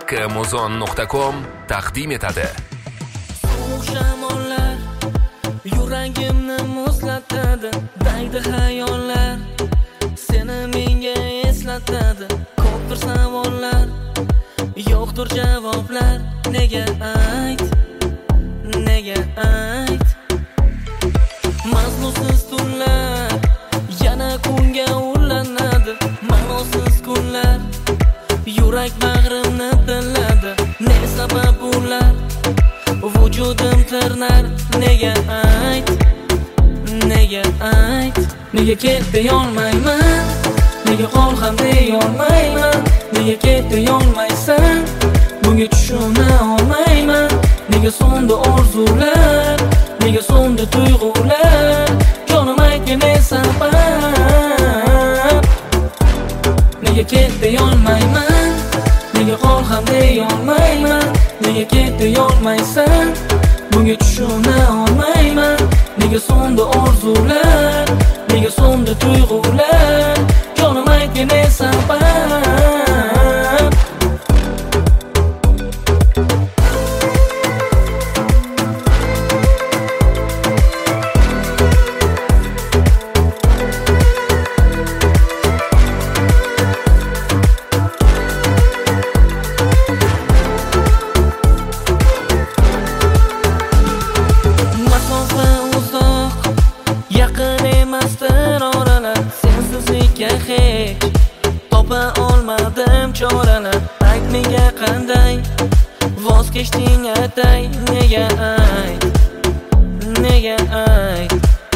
Muzon.com taqdim etadi. Sovuq shamollar yuragimni muzlatadi, daydi xayollar seni menga eslatadi. Ko'pdir savollar, yo'qdir javoblar. Nega ayt, nega ayt? Mazmunsiz tunlar yana kunga ulanadi, ma'nosiz kunlar yurak bag'rimni tilladi. Ne sabab ular vujudim tirnar? Nega ayt, nega ayt? Nega ket deyolmayman, nega qol ham deyolmayman? Nega ket deyolmaysan, bunga tushuna olmayman. Nega so'ndi orzular, nega so'ndi tuyg'ular? Jonim aytga ne sabab? Nega ket deyolmayman, nega qol ham deyolmayman? Nega ket deyolmaysan, bunga tushuna olmayman. Nega so'ndi orzular, nega so'ndi tuyg'ular? Jonim aytga ne sabab? Sensizlikka hech topa olmadim choralar. Ayt menga qanday voz kechding atay? Nega ayt, nega ayt?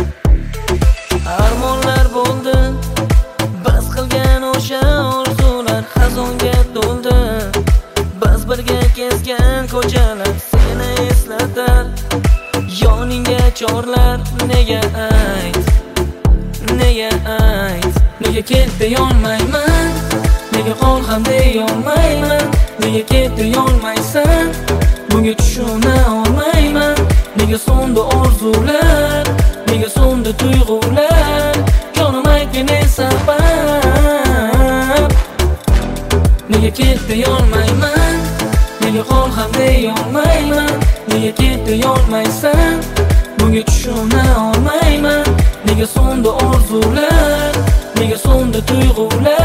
Armonlar bo'ldi biz qilgan o'sha orzular, xazonga to'ldi biz birga kezgan ko'chalar. Seni eslatar yoningga chorlar. Nega ayt, nega ayt? Nega ket deyolmayman, nega qol ham deyolmayman? Nega ket deyolmaysan, bunga tushuna olmayman. Nega so'ndi orzular, nega so'ndi tuyg'ular? Jonim aytga ne sabab? Nega ket deyolmayman, nega qol ham deyolmayman? Nega ket deyolmaysan, bunga tushuna olmayman. Nega so'ndi orzular, nega so'ndi tuyg'ular?